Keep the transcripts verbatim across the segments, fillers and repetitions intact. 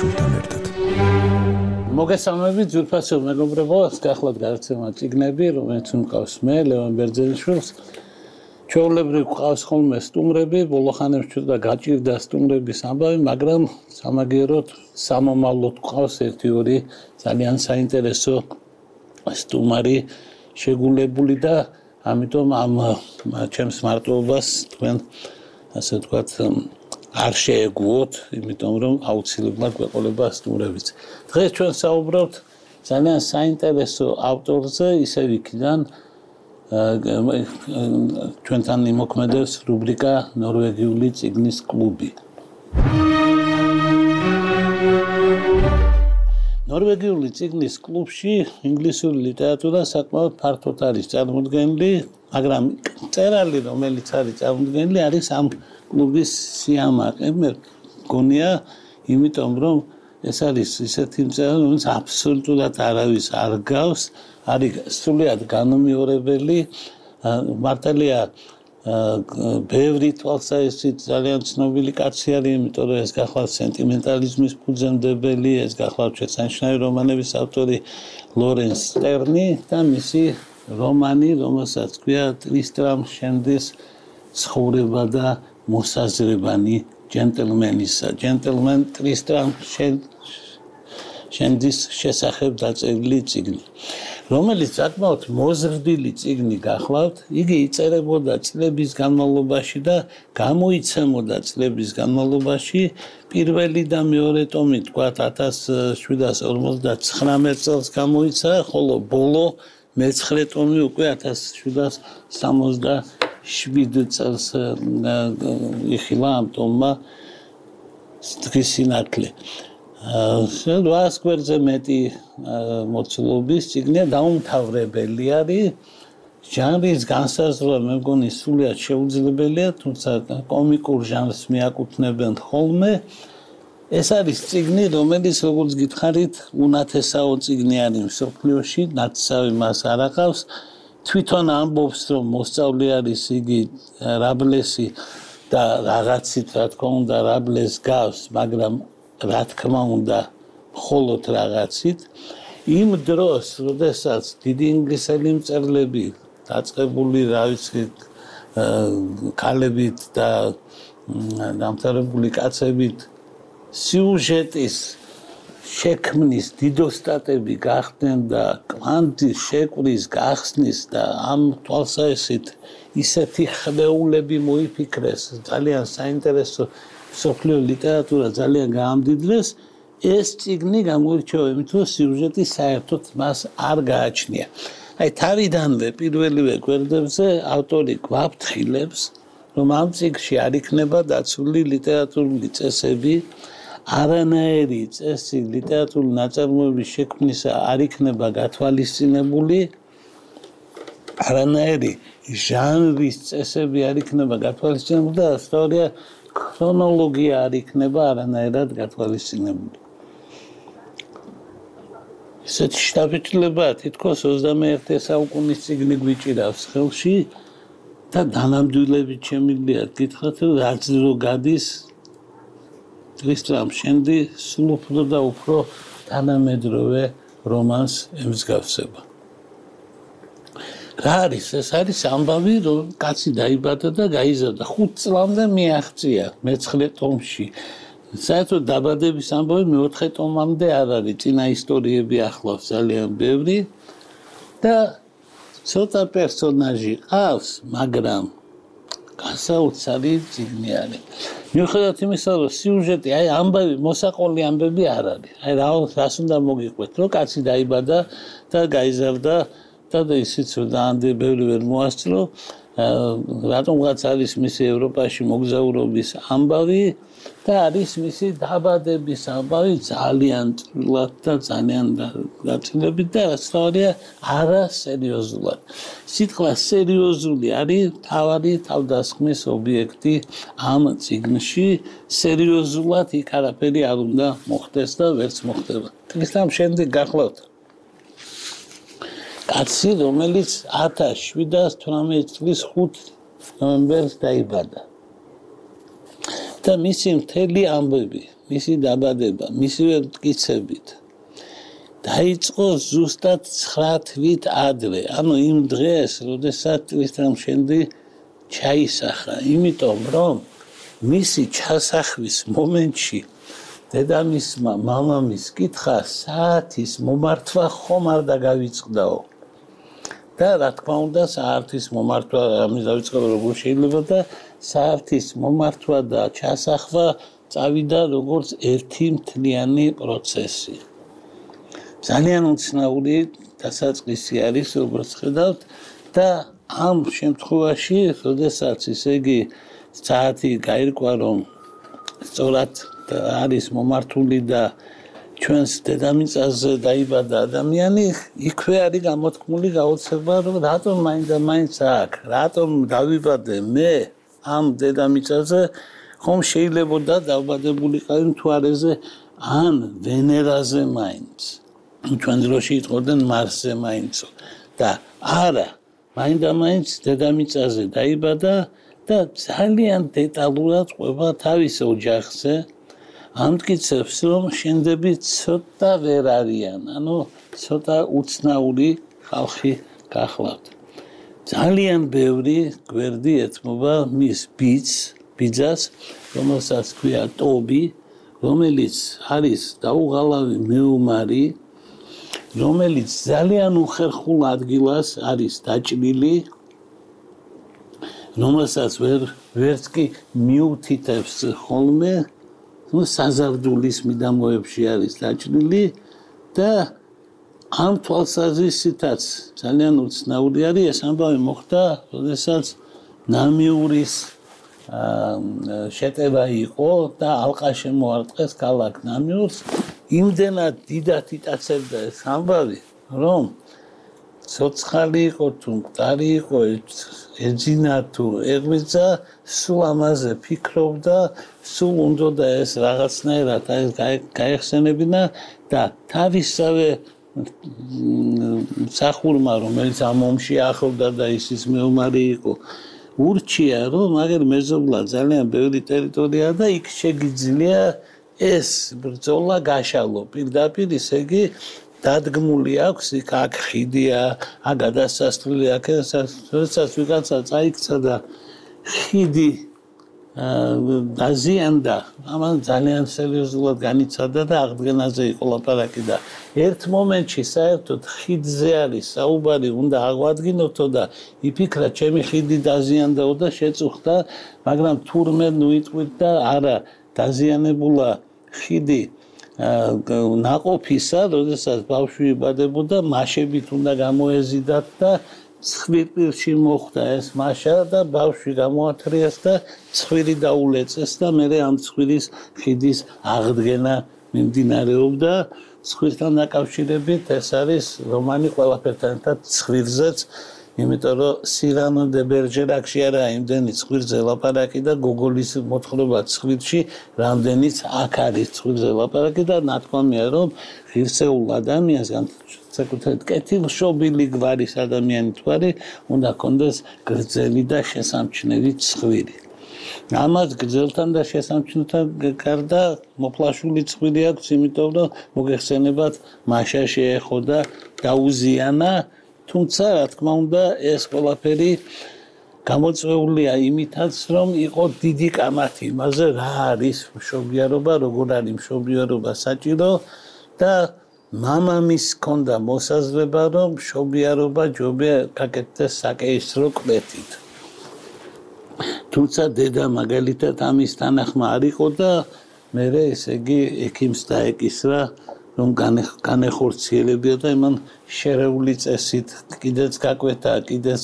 აბაშვილთან ერთად. მოგესალმებით ძვირფასო მეგობრებო, ახლა გადაცემა წიგნები, რომელიც მყავს მე, ლევან ბერძენიშვილს. ჩვეულებრივ ყავს ხოლმე სტუმრები, ბოლოხანებში ცოტა გაჭირდა სტუმრების ამბავი, მაგრამ სამაგიეროდ სამომავლოდ ყავს ერთი ორი ძალიან საინტერესო სტუმარი შეგულებული და ამიტომ ამ ჩემს მარტოობას თქვენ ასე ვთქვათ არ შეეგუოთ, იმიტომ რომ აუცილებლად გვეყოლება სტუმრებიც. დღეს ჩვენ საუბრობთ ძალიან საინტერესო ავტორზე, ისევ იქიდან ჩვენთან იმოქმედებს რუბრიკა ნორვეგიული წიგნის კლუბი. ნორვეგიული წიგნის კლუბში ინგლისური ლიტერატურა საკმაოდ ფართოდ არის წარმოდგენილი, მაგრამ წერალი, რომელიც არის წარმოდგენილი, არის ამ კლუბის სიამაყე. მე მგონია, იმიტომ რომ ეს არის ისეთი წერალი, რომელიც აბსოლუტურად არავის არ გავს, არის სრულიად განმეორებელი, მართალია ბევრი თვალსაჩინო ძალიან ცნობილი კაცი არის, იმიტომ რომ ეს გახლავთ სენტიმენტალიზმის ფუძემდებელი, ეს გახლავთ შესანიშნავი რომანების ავტორი ლორენს სტერნი და მისი რომანი, რომელსაც ქვია ტრისტრამ შენდის ცხოვრება და მოსაზრებანი ჯენტლმენისა. ჯენტლმენ ტრისტრამ შენდის შესახებ დაწერილი წიგნი, რომელიც საკმაოდ მოზრდილი წიგნი გახლავთ. იგი იწერებოდა წლების განმავლობაში და გამოიცემოდა წლების განმავლობაში. პირველი და მეორე ტომი თქვათ ათას შვიდას ორმოცდათხრამეტ წელს გამოიცა, ხოლო ბოლო მეცხრე ტომი უკვე ათას შვიდას სამოცდაშვიდ წელს იხილა ამ ტომმა დღის სინათლე. რვას გვერდზე მეტი მოცულობის წიგნია, დაუმთავრებელი არის. ჟანრის განსაზღვრა მე მგონი სრულიად შეუძლებელია, თუმცა კომიკურ ჟანრს მიაკუთვნებენ ხოლმე. ეს არის წიგნი, რომელიც როგორც გითხარით, უნათესაო წიგნი არის მსოფლიოში, ნათესავი მას არ აყავს. თვითონ ამბობს, რომ მოსწავლე არის იგი რაბლესი და რაღაცით, რა თქმა უნდა, რაბლეს გავს, მაგრამ რა თქმა უნდა, მხოლოდ რაღაცით. იმ დროს, როდესაც დიდი ინგლისელი მწერლები დაწყებული, რა ვიცი, ქალებით და დამთავრებული კაცებით სიუჟეტის შექმნის დიდოსტატები გახდნენ და კვანტის შეკვრის გახსნის და ამ თვალსაჩინით ისეთი ხმეულები მოიფიქრეს, ძალიან საინტერესო მსოფლიო ლიტერატურა ძალიან გაამდიდრეს, ეს წიგნი გამოირჩევა იმით, რომ სიუჟეტი საერთოდ მას არ გააჩნია. აი თავიდანვე პირველივე გვერდებზე ავტორი გვაფრთხილებს, რომ ამ წიგნში არ იქნება დაცული ლიტერატურული წესები, არანაირი წესი ლიტერატურული ნაწარმოების შექმნისა არ იქნება გათვალისწინებული, არანაირი ჟანრის წესები არ იქნება გათვალისწინებული და სწორია ქრონოლოგია არ იქნება არანაირად გათვალისწინებული. ესეთი შთაბეჭდილება თითქოს ოცდამეერთე საუკუნის წიგნი გვიჭირავს ხელში და დანამდვილებით შემიძლია გითხრათ, რომ რაც დრო გადის ტრისტრამ შენდი სულ უფრო და უფრო თანამედროვე რომანს ემსგავსება. რა არის? ეს არის ამბავი, რომ კაცი დაიბადა და გაიზარდა, ხუთ წლამდე მიაღწია მეცხრე ტომში. საერთოდ დაბადების ამბავი მეოთხე ტომამდე არ არის, წინა ისტორიები ახლავს ძალიან ბევრი და ცოტა პერსონაჟი ყავს, მაგრამ გასაოცარი წიგნი არის. მიუხედავად იმისა, რომ სიუჟეტი, აი ამბავი, მოსაყოლი ამბები არ არის. აი რას უნდა მოგიყვეთ, რომ კაცი დაიბადა და გაიზარდა და ისიც ძალიან ბევრი ვერ მოასწრო, რატომღაც არის მისი ევროპაში მოგზაურობის ამბავი და არის მისი დაბადების ამბავი ძალიან წვრილად და ძალიან გაწილებით და სწორია არასერიოზულად. სიტყვა სერიოზული არის თავარი თავდასხმის ობიექტი ამ წიგნში. სერიოზულად იქ არაფერი არ უნდა მოხდეს და ვერც მოხდება. ტრისტრამ შენდი გახლავთ კაცი, რომელიც ათას შვიდას თვრამეტ წლის ხუთ ნოემბერს დაიბადა. და მისი მთელი ამბები, მისი დაბადება, მისივე მტკიცებით დაიწყო ზუსტად ცხრა თვით ადრე. ანუ იმ დღეს, როდესაც ტრისტრამ-შენდი ჩაისახა, იმიტომ რომ მისი ჩასახვის მომენტში დედამისმა მამამის კითხა საათის მომართვა ხომ არ დაგავიწყდაო. და რა თქმა უნდა, საათის მომართვა ამის დავიწყდა როგორ შეიძლება და საათის მომართვა და ჩასახვა წავიდა როგორც ერთი მთლიანი პროცესი. ძალიან უცნაური დასაწყისი არის, როგორც ხედავთ და ამ შემთხვევაში, როდესაც ისე იგი საათი გაირკვა, რომ სწორად არის მომართული და ჩვენს დედამიწაზე დაიბადა ადამიანი, იქვე არის გამოთქმული გაოცება, რომ რატომ მაინც და მაინც აქ, რატომ დავიბადე მე ამ დედამიწაზე, ხომ შეიძლებოდა დავბადებულიყავი მთვარეზე ან ვენერაზე მაინც. ჩვენ დროში იტყოდნენ მარსზე მაინცო და არა, მაინც და მაინც დედამიწაზე დაიბადა და ძალიან დეტალურად ყვება თავის ოჯახზე. ამტკიცებს, რომ შენდები ცოტა ვერ არიან, ანუ ცოტა უცნაური ხალხი გახლავთ. ძალიან ბევრი გვერდი ეთმობა მის ბიძს, ბიძას, რომელსაც ქვია ტობი, რომელიც არის დაუღალავი მეომარი, რომელიც ძალიან უხერხულ ადგილას არის დაჭრილი, რომელსაც ვერ ვერც კი მიუთითებს ხოლმე, ну საზარდულის მიდამოებში არის დაჭრილი და ამ თვალსაზრისითაც ძალიან უცნაური არის ეს ამბავი მოხდა, როდესაც ნამიურის შეტევა იყო და ალყა შემოარტყეს ქალაქ ნამიურს. იმდენად დიდად იტაცებდა ეს ამბავი, რომ ცოცხალი იყო თუ მკვდარი იყო, ეძინა თუ ეღვიძა, სულ ამაზე ფიქრობდა, სულ უნდოდა ეს რაღაცნაირად გაეხსენებინა და თავისსავე მსახურმა, რომელიც ამ ომში ახლდა და ისის მეომარი იყო, ურჩია, რომ მაგერ მეზობლად ძალიან ბევრი ტერიტორია და იქ შეგიძლია ეს ბრძოლა გაშალო. პირდაპირ ისე იგი დადგმული აქვს, იქ აქ ხიდია, აქ გადასასვლელი, აქ როდესაც ვიღაცა წაიქცა და ხიდი დაზიანდა, ამან ძალიან სერიოზულად განიცადა და აღდგენაზე იყო ლაპარაკი და ერთ მომენტში საერთოდ ხიდზე არის საუბარი, უნდა აღვადგინოთო და იფიქრა, ჩემი ხიდი დაზიანდაო და შეწუხდა, მაგრამ თურმე ნუიტყვით და არა დაზიანებულა ხიდი ნაყოფისა, როდესაც ბავშვი იბადებოდა, მაშებით უნდა გამოეზიდათ და ცხვირპირში მოხდა ეს მაშა და ბავშვი გამოათრიეს და ცხვირი დაულეწეს და მე ამ ცხვირის ხიდის აღდგენა მიმდინარეობდა. ცხვირთან დაკავშირებით ეს არის რომანი ყველაფერთან ერთად ცხვირზეც, იმიტომ რომ სირანო დე ბერჟერაკში არა იმდენი ცხვირზე ლაპარაკი და გოგოლის მოთხრობა ცხვირში რამდენიც აქ არის ცხვირზე ლაპარაკი და ნათქვამია, რომ ღირსეულ ადამიანს საკუთრად კეთილშობილი გვარის ადამიანი თუ არის, უნდა ჰქონდეს გრძელი და შესამჩნევი ცხვირი. ამას გრძელთან და შესამჩნევთან გარდა მოფლაშული ცხვირი აქვს, იმიტომ რომ მოგეხსენებათ, მაშა შეეხო და დაუზიანა, თუმცა რა თქმა უნდა ეს ყველაფერი გამოწვეულია იმითაც, რომ იყო დიდი კამათი იმაზე, რა არის მშობიარობა, როგორ არის მშობიარობა საჭირო და მამამის ჰქონდა მოსაზრება, რომ მშობიარობა ჯობია გაკეთდეს საკეისრო კვეთით. თუმცა დედა მაგალითად ამის თანახმა არ იყო და მე ესე იგი ექიმს დაეკისრა, რომ განეხორციელებია და იმან შერეული წესით კიდეც გაკვეთა, კიდეც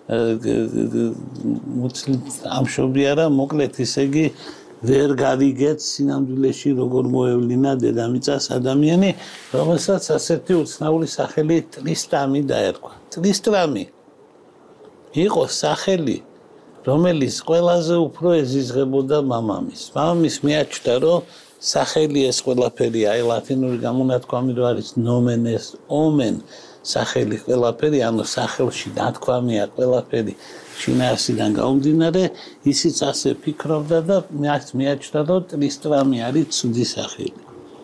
ამშობიარა, მოკლედ ისე იგი ვერ გავიგეთ სინამდვილეში როგორ მოევლინა დედამიწას ადამიანი, რომელსაც ასეთი უცნაური სახელი ტრისტრამი დაერქვა. ტრისტრამი იყო სახელი, რომელიც ყველაზე უფრო ეზიზღებოდა მამამის. მამამის მიაჩნდა, რომ სახელი ეს ყველაფერი, აი ლათინური გამონათქვამი რო არის nomen est omen, სახელი ყველაფერი, ანუ სახელში ნათქვამია ყველაფერი შინაარსიდან გამომდინარე, ისიც ასე ფიქრობდა და მას მიაჩნდა, რომ ტრისტრამი არის ცუდი სახელი.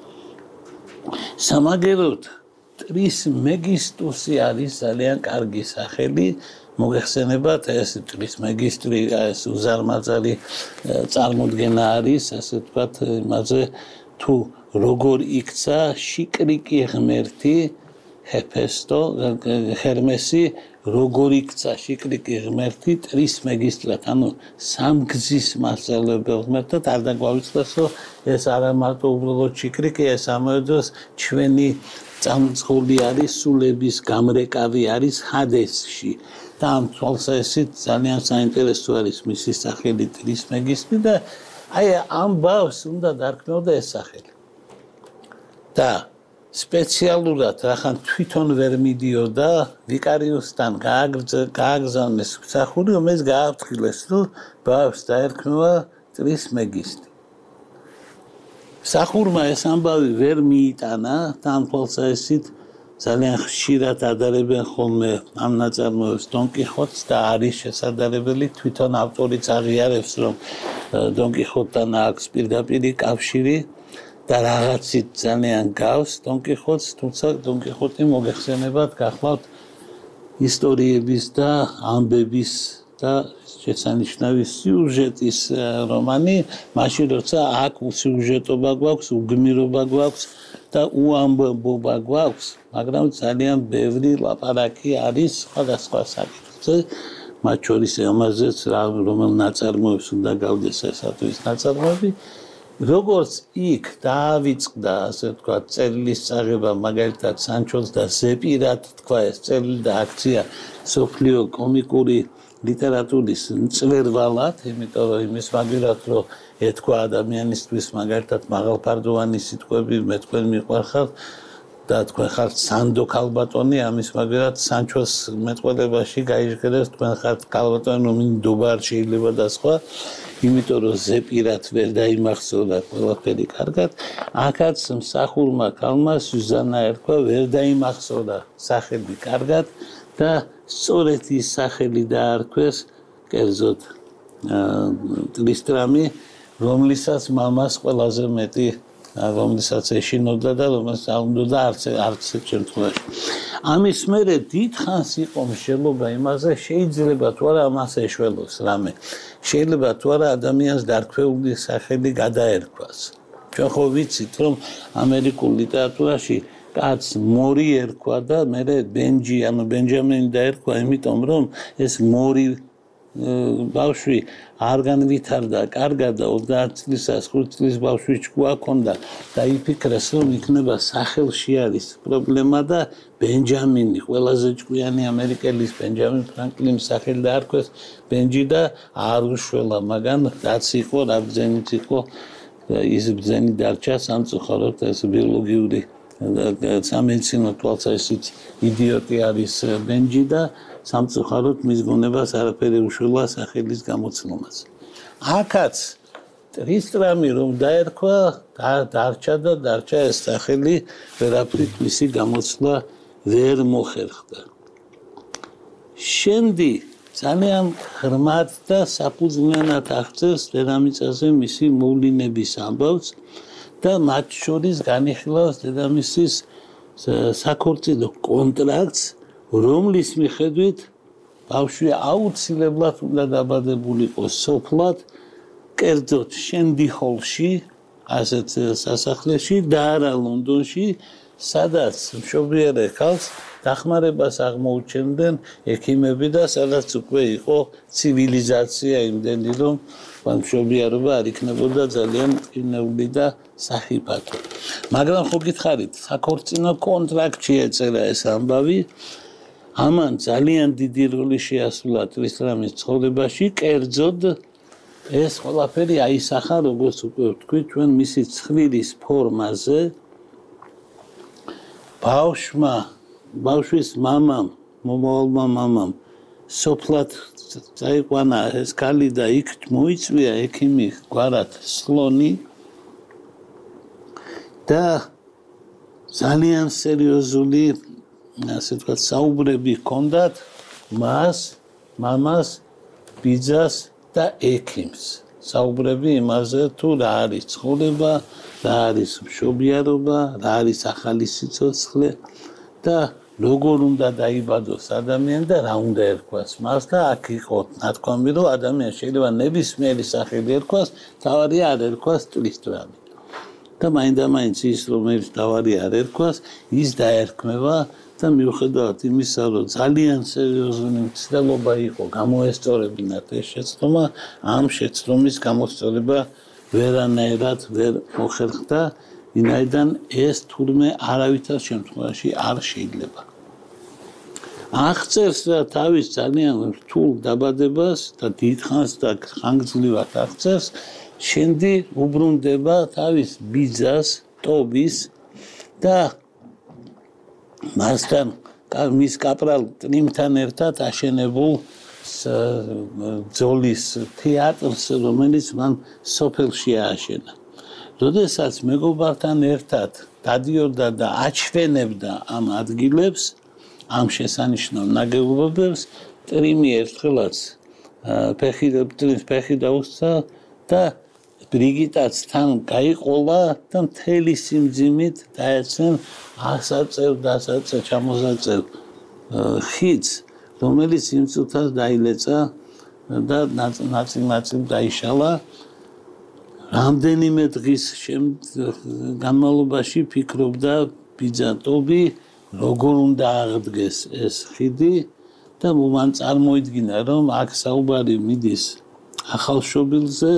სამაგეროდ ტრისმეგისტუსი არის ძალიან კარგი სახელი. მოგეხსენებათ, ეს ტრისმეგისტრი, ეს უზარმაზარი წარმოდგენა არის, ასე ვთქვათ, იმაზე თუ როგორ იქცა შიკრიკი ღმერთი ჰეფესტო, ჰერმესი, როგორ იქცა შიკრიკი ღმერთი ტრისმეგისტრად, ანუ სამგზის მასწავლებელი ღმერთად, არ დაგვაუწყდეს, რომ ეს არა მარტო უბრალოდ შიკრიკი, ეს ამავდროულად ჩვენი წამწყული არის, სულების გამრეკავი არის ჰადესში. და ამ თვალსაზრისით ძალიან საინტერესო არის მისი სახელი ტრისმეგისტრი და აი ამ ბავშვს უნდა დარქმეოდა ეს სახელი. და სპეციალურად რახან თვითონ ვერ მიდიოდა ვიკარიუსთან გააგზავნეს მსახური, რომელიც გააფრთხილეს, რომ ბავშვს დაერქმევა ტრისმეგისტრი. მსახურმა ეს ამბავი ვერ მიიტანა და ამ თვალსაზრისით ძალიან ხშირად ადარებენ ხოლმე ამ ნაწარმოებს დონ კიხოტს და არის შესაძლებელი თვითონ ავტორიც აღიარებს, რომ დონ კიხოტთან აქვს პირდაპირი კავშირი და რაღაცით ძალიან გავს დონ კიხოტს, თუმცა დონ კიხოტი მოგეხსენებათ გახლავთ ისტორიების და ამბების და შესანიშნავი სიუჟეტის რომანი, მაშინ როცა აქ სიუჟეტობა გვაქვს, უგმირობა გვაქვს და უამბობა გვაქვს, მაგრამ ძალიან ბევრი ლაპარაკი არის სხვადასხვა საკითხზე, მათ შორის ამაზეც რომელ ნაწარმოებს უნდა გავდეს ესათვის ნაწარმოები. როგორც იქ დაავიწყდა, ასე ვთქვათ, წერილის წაღება, მაგალითად სანჩოს და ზეპირად თქვა ეს წერილი და აქცია სოფლიო კომიკური ლიტერატურის მწვერვალად, იმიტომ რომ იმის მაგალითად რომ ეთქვა ადამიანისთვის მაგალითად მაღალფარდოვანი სიტყვები, მე თქვენ მიყვარხართ და თქვენ ხართ სანდო ქალბატონი, ამის მაგალითად სანჩოს მეტყველებაში გაიჟღერეს თქვენ ხართ ქალბატონი, ნომინდობა არ შეიძლება და სხვა, იმიტომ რომ ზეპირად ვერ დაიმახსოვრა ყველაფერი კარგად, აქაც მსახურმა ქალმა სუზანა ერქვა, ვერ დაიმახსოვრა სახელი კარგად და სწორედ ის სახელი დაარქვეს კერძოდ ტრისტრამი, რომლისას მამას ყველაზე მეტი, რომლისას ეშინოდა და რომელსაც აუნდოდა არც არც შემთხვევაში. ამის მერე დიდხანს იყო მსჯელობა იმაზე, შეიძლება თუ არა ამას ეშველოს რამე, შეიძლება თუ არა ადამიანს დარქვეული სახელი გადაერქვას. ჩვენ ხო ვიცით, რომ ამერიკულ ლიტერატურაში კაცს მორი ერქვა და მერე ბენჯი, ანუ ბენჯამინი დაერქვა, იმიტომ რომ ეს მორი ბავშვი არ განვითარდა კარგად და ოცდაათ წლისა, ხუთ წლის ბავშვი ჭკუა ჰქონდა და იფიქრეს, რომ იქნება სახელში არის პრობლემა და ბენჯამინი, ყველაზე ჭკვიანი ამერიკელის ბენჯამინ ფრანკლინის სახელი დაარქვეს ბენჯი და არ უშველა, მაგრამ რაც იყო, რა ბრძენით იყო, ის ბრძენი დარჩა სამწუხაროდ ეს ბიოლოგიური სამედიცინო თვალსაზრისით იდიოტი არის ბენჯი და სამწუხაროდ მის გონებას არაფერი უშველა სახელის გამოცნობას. აქაც ტრისტრამი რომ დაერქვა, დარჩა და დარჩა ეს სახელი, ვერაფრით მისი გამოცვლა ვერ მოხერხდა. შემდეგ ძალიან ღრმად და საფუძვლიანად აღწერს დედამიწაზე მისი მოვლენების ამბავს და მათ შორის განიხილავს დედამისის საქორწინო კონტრაქტს, რომლის მიხედვით ბავშვი აუცილებლად უნდა დაბადებულიყო სოფლად, კერძოდ შენდი-ჰოლში, ასეთ სასახლეში და არა ლონდონში, სადაც მშობლიარე ქალს დახმარებას აღმოუჩენდნენ ექიმები და სადაც უკვე იყო ცივილიზაცია იმდენი, რომ მშობლიარობა არ იქნებოდა ძალიან მტკივნეული და სახიფათო. მაგრამ ხო გითხარით, საქორწინო კონტრაქტში ეწერა ეს ამბავი, ამან ძალიან დიდი როლი შეასრულა ტრისტრამის ცხოვრებაში, კერძოდ ეს ყველაფერი აისახა, როგორც უკვე ვთქვით, ჩვენ მისი ცხვირის ფორმაზე, ბავშვმა, ბავშვის მამამ, მომავალმა მამამ სოფლად წაიყვანა ეს ქალი და იქ მოიწვია ექიმი გვარად სლონი და ძალიან სერიოზული ასე ვთქვათ, საუბრები ჰქონდათ მას, მამას, ბიძას და ექიმს. საუბრები იმაზე, თუ რა არის ცხოვრება, რა არის მშობიარობა, რა არის ახალი სიცოცხლე და როგორ უნდა დაიბადოს ადამიანი და რა უნდა ერქვას მას და აქ იყო ნათქვამი, რომ ადამიანს შეიძლება ნებისმიერი სახელი ერქვას, თავარი არ ერქვას ტვისტრამი. და მაინდა-მაინც ის, რომელიც თავარი არ ერქვას, ის დაერქმევა და მიუხედავად იმისა, რომ ძალიან სერიოზული მცდელობა იყო გამოესწორებინათ ეს შეცდომა, ამ შეცდომის გამოსწორება ვერანაირად ვერ მოხერხდა, ვინაიდან ეს თურმე არავითარ შემთხვევაში არ შეიძლება. აღწერს თავის ძალიან რთულ დაბადებას და დიდხანს და ხანგრძლივად აღწერს, შენდი უბრუნდება თავის ბიძას, ტობის და მასთან მის კაპრალ ტრიმთან ერთად აშენებულ ბრძოლის თეატრს, რომელიც მან სოფელში ააშენა. როდესაც მეგობართან ერთად დადიოდა და აჩვენებდა ამ ადგილებს, ამ შესანიშნავ ნაგებობებს, ტრიმი ერთხელაც ფეხი ფეხი დაუსცა და ბრიგიტაც თან გაიყოლა და მთელი სიმძიმით დაეცენ ასაწევ დასაწევ ჩამოსაწევ ხიდს, რომელიც იმ წუთას დაილეცა და ნაწილ-ნაწილ დაიშალა. რამდენიმე დღის განმავლობაში ფიქრობდა ბიძა ტობი, როგორ უნდა აღდგეს ეს ხიდი და მან წარმოიდგინა, რომ აქ საუბარი მიდის ახალშობილზე,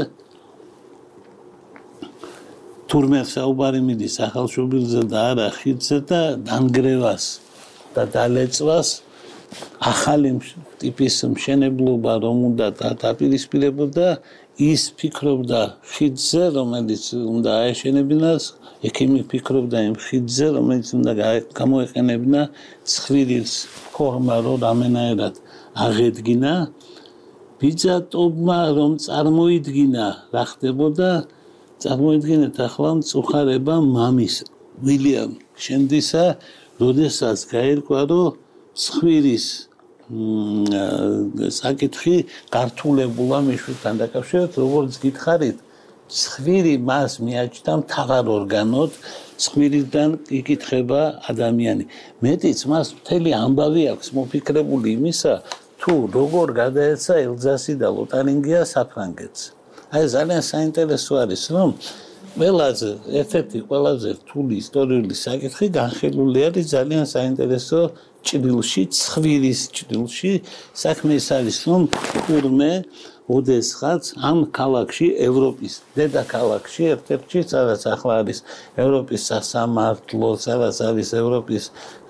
თურმე საუბარი მიდის ახალშობილზე და არა ხიდზე და დანგრევას და დალეწვას ახალი ტიპის მშენებლობა რომ უნდა დაპირისპირებოდა, ის ფიქრობდა ხიდზე, რომელიც უნდა აეშენებინას, ექიმი ფიქრობდა იმ ხიდზე, რომელიც უნდა გამოეყენებინა ცხვირის ფორმა, რომ რამენაერად აღედგინა. ბიძა ტობმა რომ წარმოიდგინა რა ხდებოდა, წარმოიდგინეთ ახლა მწუხარება მამის, ვილიამ შენდისა, როდესაც გაირკვა, რომ ცხვირის საკითხი გართულებულა მიშვილთან დაკავშირებით, როგორც გითხარით, ცხვირი მას მიაჩნდა მთავარ ორგანოდ, ცხვირიდან იკითხება ადამიანი. მეტიც მას მთელი ამბავი აქვს მოფიქრებული იმისა, თუ როგორ გადაეცა ელზასი და ლოტარინგია საფრანგეთს. აი ძალიან საინტერესო არის, რომ ყველაზე ერთ-ერთი ყველაზე რთული ისტორიული საკითხი განხილული არის ძალიან საინტერესო ჭრილში, ცხვირის ჭრილში. საქმე ის არის, რომ თურმე ოდესღაც ამ ქალაქში, ევროპის დედაქალაქში, ერთ-ერთი, სადაც ახლა არის ევროპის სასამართლო, სადაც არის ევროპის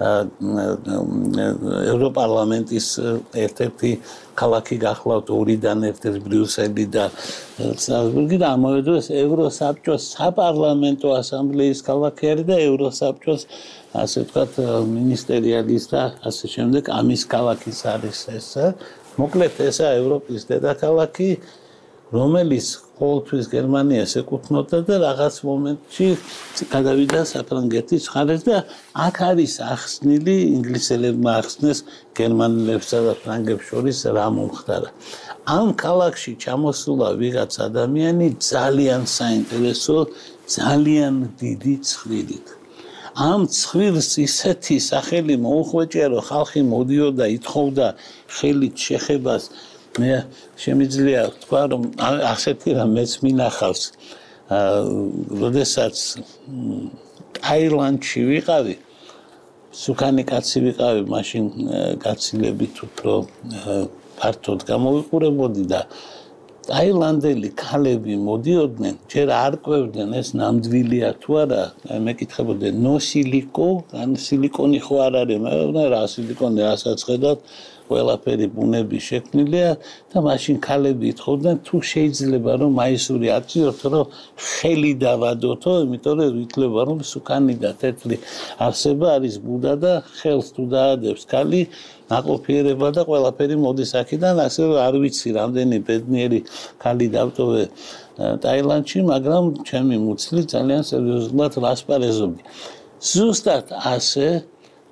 ევროპარლამენტის ერთ-ერთი ქალაქი გახლავთ ორიდან, ერთ-ერთი ბრიუსელი და სტრასბურგი და ამავე დროს ევროსაბჭოს საპარლამენტო ასამბლეის ქალაქი არის და ევროსაბჭოს ასე ვთქვათ მინისტერიალის და ასე შემდეგ ამის ქალაქის არის ეს. მოკლედ ესაა ევროპის დედაქალაქი, რომელიც ყოველთვის გერმანიას ეკუთვნოდა და რაღაც მომენტში გადავიდა საფრანგეთის მხარეს და აქ არის ახსნილი, ინგლისელებმა ახსნეს გერმანელებსა და ფრანგებს შორის რა მომხდარა. ამ ქალაქში ჩამოსულა ვიღაც ადამიანი ძალიან საინტერესო, ძალიან დიდი ცხვირით. ამ ცხვირს ისეთი სახელი მოუხვეჭია, რომ ხალხი მოდიოდა, ითხოვდა ხელით შეხებას. მე შემიძლია ვთქვა, რომ ასეთი რამეც მინახავს. როდესაც ტაილანდში ვიყავი, სუკანი კაცი ვიყავი, მაშინ გაცილებით უფრო ფართოდ გამოვიყურებოდი და ტაილანდელი ქალები მოდიოდნენ, ჯერ არ ყვევდნენ ეს ნამდვილია თუ არა, მეკითხებოდნენ ნო სილიკო, ან სილიკონი ხო არ არის, მე რა სილიკონი რასაც ხედავთ, ყველაფერი ბუნების შექმნილია და მაშინ ქალები ითხოვდნენ თუ შეიძლება რომ მაისური აწიოთ, რომ ხელი დავადოთო, იმიტომ რომ ითვლება რომ სუკანი და თეთრი არსება არის ბუდა და ხელს თუ დაადებს ქალი ნაყოფიერება და ყველაფერი მოდის აქედან, ასე რომ არ ვიცი რამდენი ბედნიერი ქალი დავტოვე ტაილანდში, მაგრამ ჩემი მუცლი ძალიან სერიოზულად ლასპარეზობდი. ზუსტად ასე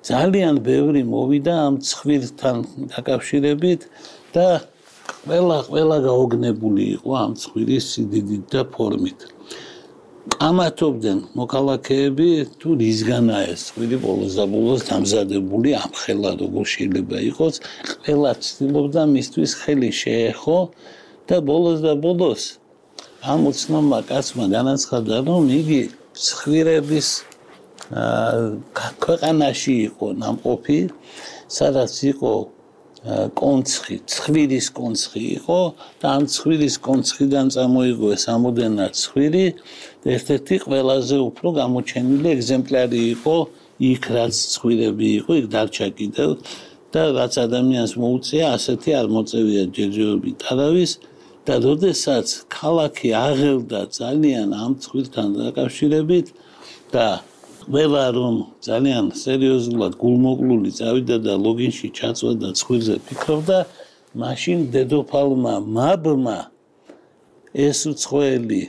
ძალიან ბევრი მოვიდა ამ ცხვირთან დაკავშირებით და ყველა ყველა გაოგნებული იყო ამ ცხვირის სიდიდით და ფორმით. Ამათობდნენ მოქალაქეები თუ რისგანაა ეს ცხვირი ბოლოს და ბოლოს დამზადებული ამხელა როგორ შეიძლება იყოს ყველა ცდილობდა მისთვის ხელი შეეხო და ბოლოს და ბოლოს ამ უცნობმა კაცმა განაცხადა რომ იგი ცხვირების ქვეყანაში იყო ნამყოფი სადაც იყო კონცხი ცხვირის კონცხი იყო და ამ ცხვირის კონცხიდან წამოიღო ეს ამოდენა ცხვირი ერთ-ერთი ყველაზე უფრო გამოჩენილი ეგზემპლარი იყო იქ რაც ცხვირები იყო იქ დარჩა კიდევ და რაც ადამიანს მოუწია ასეთი არ მოწევია ჯერჯერობით არავის და როდესაც ქალაქი აღელდა ძალიან ამ ცხვირთან დაკავშირებით და ყველა რომ ძალიან სერიოზულად გულმოკლული წავიდა და ლოგინში ჩაწვა და ცხვირზე ფიქრობდა მაშინ დედოფალმა მაბმა ეს უცხოელი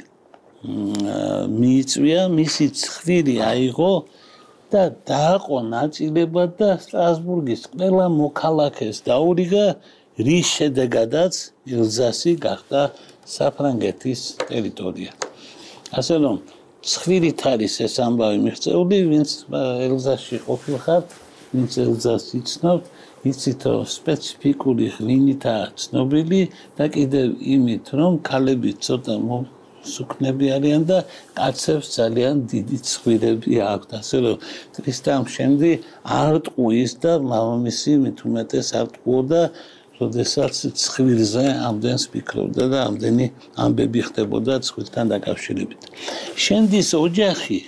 მიიწვია მისი ცხვირი აიღო და დააყო ნაწილებად და სტრასბურგის ყველა მოქალაქეს დაურიგა რის შედეგადაც ელზასი გახდა საფრანგეთის ტერიტორია ასე რომ ცხვირით არის ეს ამბავი მიღწეული ვინც ელზასში ყოფილხართ ვინც ელზასს იცნობთ იცით რომ სპეციფიკური ღვინითაა ცნობილი და კიდევ იმით რომ ქალები ცოტა სუქნები არიან და კაცებს ძალიან დიდი ცხვირები აქვთ ასე რომ ტრისტამ შემდი არ ტყუის და მამამისი მით უმეტეს არ ტყუოდა როდესაც ცხვირზე ამდენს ფიქრობდა და ამდენი ამბები ხდებოდა ცხვირთან დაკავშირებით. შენდის ოჯახი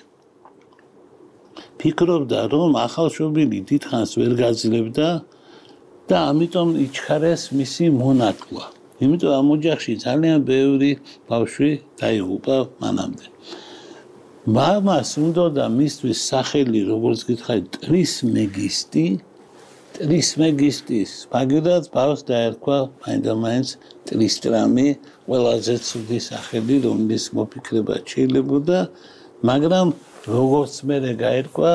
ფიქრობდა რომ ახალშობილი დიდხანს ვერ გაძლევდა და ამიტომ იჩქარეს მისი მონათქვა. იმიტომ ამ ოჯახში ძალიან ბევრი ბავშვი დაიღუპა მანამდე. მამას უნდოდა მისთვის სახელი როგორც გითხარით ტრისმეგისტი ტრისმეგისტის მაგალითად ბავშვს დაერქვა მაინდამაინც ტრისტრამი ყველაზე ცუდი სახელი რომლის მოფიქრება შეიძლებოდა მაგრამ როგორც მერე გაერქვა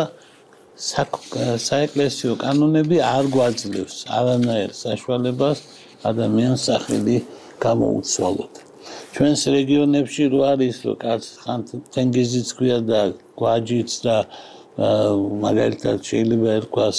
საეკლესიო კანონები არ გვაძლევს არანაირ საშუალებას ადამიანს სახელი გამოუცვალოთ ჩვენს რეგიონებში რო არის რო კაც ხან თენგიზიც ქვია და გვაჯიც და მაგალითად შეიძლება ერქვას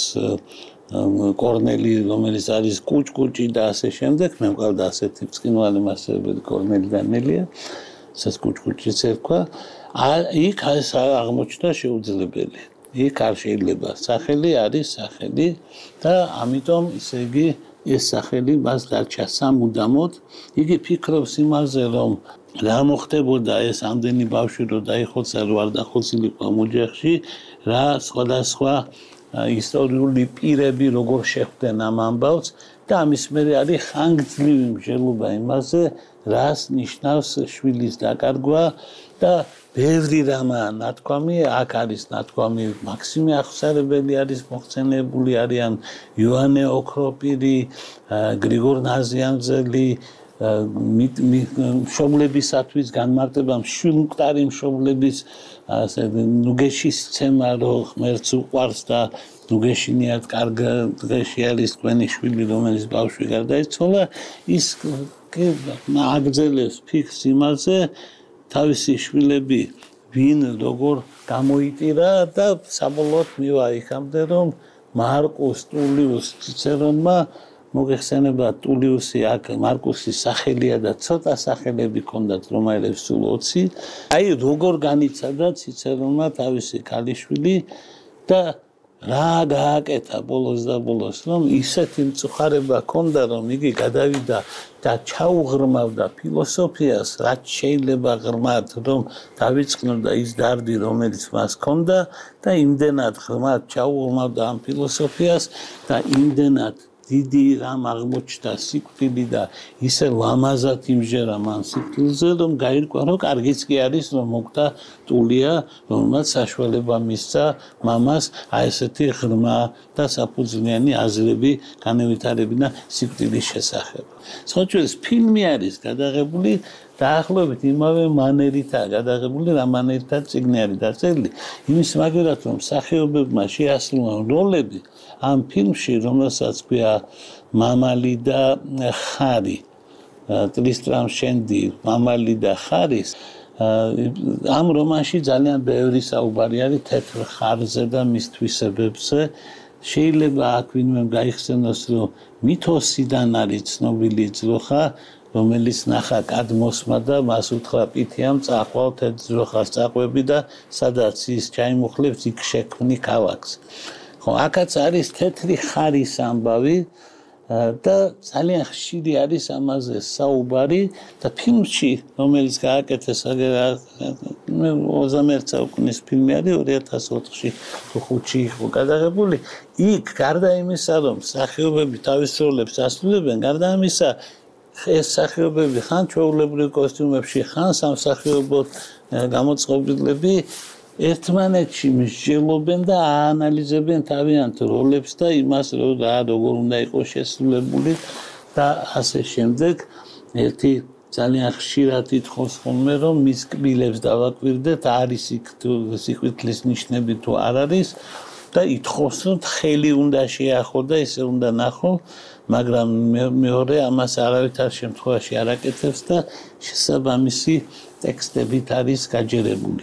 კორნელი რომელიც არის კუჭკუჭი და ასე შემდეგ მე მყავდა ასეთი ბრწყინვალე მასწავლებელი კორნელი დანელია სას კუჭკუჭიც ერქვა იქ ეს აღმოჩნდა შეუძლებელი იქ არ შეიძლება სახელი არის სახელი და ამიტომ ისე იგი ეს სახელი მას დარჩა სამუდამოდ იგი ფიქრობს იმაზე რომ რა მოხდებოდა ეს ამდენი ბავშვი რო დაიხოცა რო არ დახოცილიყო ამ ოჯახში რა სხვადასხვა ისტორიული პირები როგორ შეხვდნენ ამ ამბავს და ამის მერე არის ხანგრძლივი მსჯელობა იმაზე რას ნიშნავს შვილის დაკარგვა და ბევრი რამაა ნათქვამი აქ არის ნათქვამი მაქსიმე აღსარებელი არის მოხსენებული არიან იოანე ოქროპირი გრიგორ ნაზიანძელი მშობლებისათვის განმარტება მშვილმკვდარი მშობლების ასე ნუგეშის ცემა რო ღმერთს უყვარს და ნუგეშინიათ კარგ დღეში არის თქვენი შვილი რომელიც ბავშვი გარდაიცვალა ის აგრძელებს ფიქრს იმაზე თავისი შვილები ვინ როგორ გამოიტირა და საბოლოოდ მივა იქამდე რომ მარკუს ტულიუს ციცერონმა მოგეხსენება ტულიუსი აქ მარკუსის სახელია და ცოტა სახელები ჰქონდათ რომაელებს სულ ოცი აი როგორ განიცადა ციცერონმა თავისი ქალიშვილი და რა გააკეთა ბოლოს და ბოლოს რომ ისეთი მწუხარება ჰქონდა რომ იგი გადავიდა და ჩაუღრმავდა ფილოსოფიას რაც შეიძლება ღრმად რომ დავიწყნოდა ის დარდი რომელიც მას ჰქონდა და იმდენად ღრმად ჩაუღრმავდა ამ ფილოსოფიას და იმდენად დიდი რამ აღმოჩნდა სიკვდილი და ისე ლამაზად იმჟერა მან სიკვდილზე რომ გაირკვა რომ კარგიც კი არის რომ მოკვდა ტულია რომელმაც საშუალება მისცა მამას აი ესეთი ღრმა და საფუძვლიანი აზრები განევითარებინა სიკვდილის შესახებ. სხვაჩვენს ფილმი არის გადაღებული დაახლოებით იმავე მანერითაა გადაღებული, რა მანერითაც წიგნი არის დაწერილი. იმის მაგერად რომ მსახიობებმა შეასრულა როლები ამ ფილმში, რომელსაც ქვია მამალი და ხარი, ტრისტრამ შენდი, მამალი და ხარის ამ რომანში ძალიან ბევრი საუბარი არის თეთრ ხარზე და მის თვისებებზე. შეიძლება აქ ვინმე გაიხსენოს, რომ მითოსიდან არის ცნობილი ძროხა, რომელიც ნახა კადმოსმა და მას უთხრა პითიამ წაყვალ თეთრ ძროხას წაყვები და სადაც ის ჩაიმუხლებს, იქ შექმნი ქალაქს. ხო, აქაც არის თეთრი ხარის ამბავი და ძალიან ხშირი არის ამაზე საუბარი და ფილმში, რომელიც გააკეთეს ოცდამეერთე საუკუნის ფილმი არის ორი ათას ოთხში თუ ხუთში იყო გადაღებული, იქ გარდა იმისა, რომ მსახიობები თავის როლებს ასრულებენ, გარდა ამისა ეს მსახიობები ხან ჩვეულებრივ კოსტიუმებში, ხან სამსახიობო გამოწყობილები ერთმანეთში მსჯელობენ და აანალიზებენ თავიანთ როლებს და იმას, რომ რა როგორ უნდა იყოს შესრულებული და ასე შემდეგ. ერთი ძალიან ხშირად ითხოვს ხოლმე, რომ მის კბილებს დავაკვირდეთ, არის იქ სიკვდილის ნიშნები თუ არ არის და ითხოვს, რომ ხელი უნდა შეახო და ესე უნდა ნახო, მაგრამ მეორე ამას არავითარ შემთხვევაში არ აკეთებს და შესაბამისი ტექსტებით არის გაჯერებული.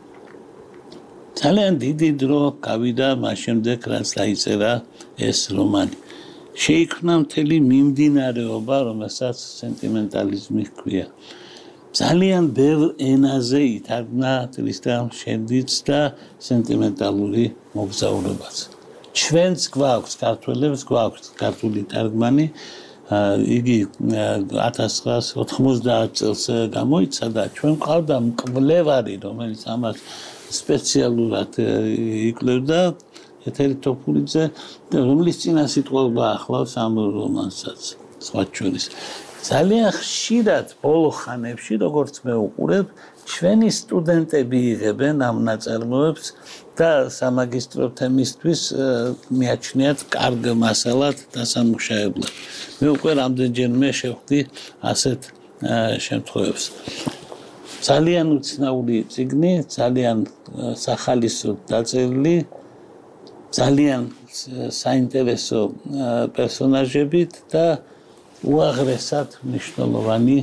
ძალიან დიდი დრო გავიდა მას შემდეგ, რაც დაიწერა ეს რომანი. შეიქმნა მთელი მიმდინარეობა, რომელსაც სენტიმენტალიზმი ჰქვია. ძალიან ბევრ ენაზე ითარგმნა ტრისტრამ შენდიც და სენტიმენტალური მოგზაურობაც. ჩვენც გვაქვს ქართველებს, გვაქვს ქართული თარგმანი, იგი ათას ცხრაას ოთხმოცდაათ წელს გამოიცა და ჩვენ ყავდა მკვლევარი, რომელიც ამას სპეციალურად იკვლევდა, ეთერი ტოფურიძე, რომლის წინა სიტყვა ახლავს ამ რომანსაც, სხვა შორის. ძალიან ხშირად ბოლო ხანებში, როგორც მე ვუყურებ, ჩვენი სტუდენტები იღებენ ამ ნაწარმოებს და სამაგისტრო თემისთვის მიაჩნიათ კარგ მასალად დასამუშავებლად. მე უკვე რამდენჯერმე შევხვდი ასეთ შემთხვევებს. ძალიან უცნაური წიგნი, ძალიან სახალისო დაწერილი, ძალიან საინტერესო პერსონაჟებით და უაღრესად მნიშვნელოვანი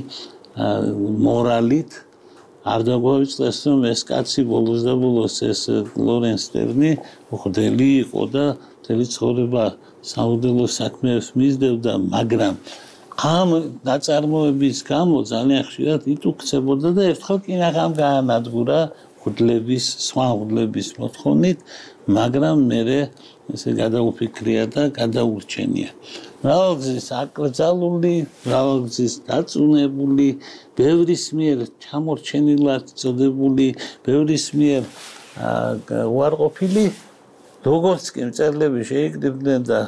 მორალით. არ დაგვაუწყდეს, რომ ეს კაცი ბოლოს და ბოლოს ეს ლორენს ტერნი უხდელი იყო და მთელი ცხოვრება საუდელო საქმეებს მისდევდა, მაგრამ ამ ნაწარმოების გამო ძალიან ხშირად იტუქცებოდა და ერთხელ კინაღამ გაანადგურა ხუდლების, სხვა ხუდლების მოთხოვნით, მაგრამ მერე ესე გადაუფიქრია და გადაურჩენია. მრავალგზის აკრძალული, მრავალგზის დაწუნებული, ბევრის მიერ ჩამორჩენილად წოდებული, ბევრის მიერ უარყოფილი, როგორც კი მწერლები შეიკრიბნენ და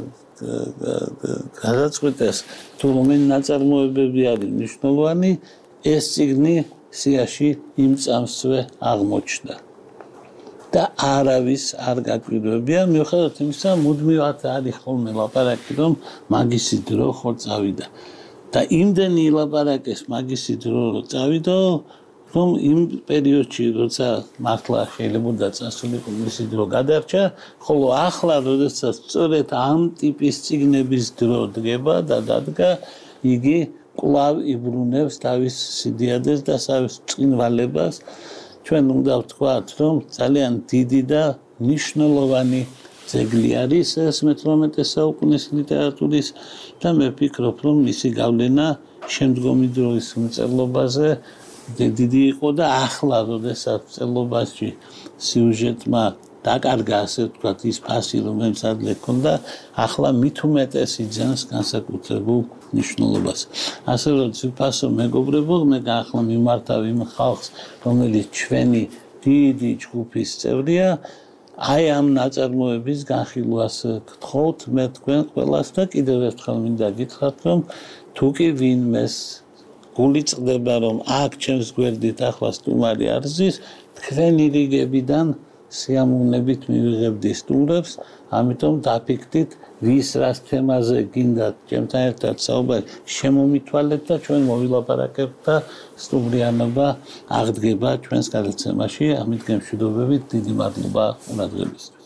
გადაწყვიტეს, თუ რომელი ნაწარმოებები არის მნიშვნელოვანი, ეს წიგნი სიაში იმ წამსვე აღმოჩნდა. და არავის არ გაკვირვებია, მიუხედავად იმისა, მუდმივად არის ხოლმე ლაპარაკი, რომ მაგისი დრო ხო წავიდა. და იმდენი ლაპარაკეს მაგისი დრო რო წავიდა, რომ იმ პერიოდში, როცა მართლა შეიძლება წასულიყო მისი დრო გადარჩა, ხოლო ახლა, როდესაც სწორედ ამ ტიპის წიგნების დრო დგება და დადგა, იგი კვლავ იბრუნებს თავის სიდიადეს და თავის წყინვალებას. ჩვენ უნდა ვთქვათ, რომ ძალიან დიდი და მნიშვნელოვანი ძეგლი არის ეს მეთორმეტე საუკუნის ლიტერატურის და მე ვფიქრობ, რომ მისი გავლენა შემდგომი დროის მწერლობაზე დიდი იყო და ახლა, როდესაც მწერლობაში სიუჟეტმა დაკარგა, ასე ვთქვათ, ის ფასი, რომელიც ადრე ჰქონდა, ახლა მით უმეტეს იძენს განსაკუთრებულ მნიშვნელობას. ასე რომ ძვირფასო მეგობრებო, მე ახლა მიმართავ იმ ხალხს, რომელიც ჩვენი დიდი ჯგუფის წევრია, აი ამ ნაწარმოების განხილვას გთხოვთ მე თქვენ ყველას და კიდევ ერთხელ მინდა გითხრათ, რომ თუ კი ვინმეს გული წდება, რომ აქ ჩემს გვერდით ახლა სტუმარი არ ზის, თქვენი რიგებიდან სიამოვნებით მივიღებდი სტუმრებს, ამიტომ დაფიქრდით, ვის რას თემაზე გინდათ ჩემთან ერთად საუბარი, შემომითვალეთ და ჩვენ მოვილაპარაკებთ და სტუმრიანობა აღდგება ჩვენს გადაცემაში. ამით გემშვიდობებით, დიდი მადლობა ყურადღებისთვის.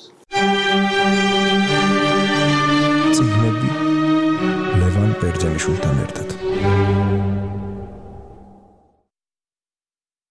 წიგნები ლევან ბერძენიშვილთან ერთად.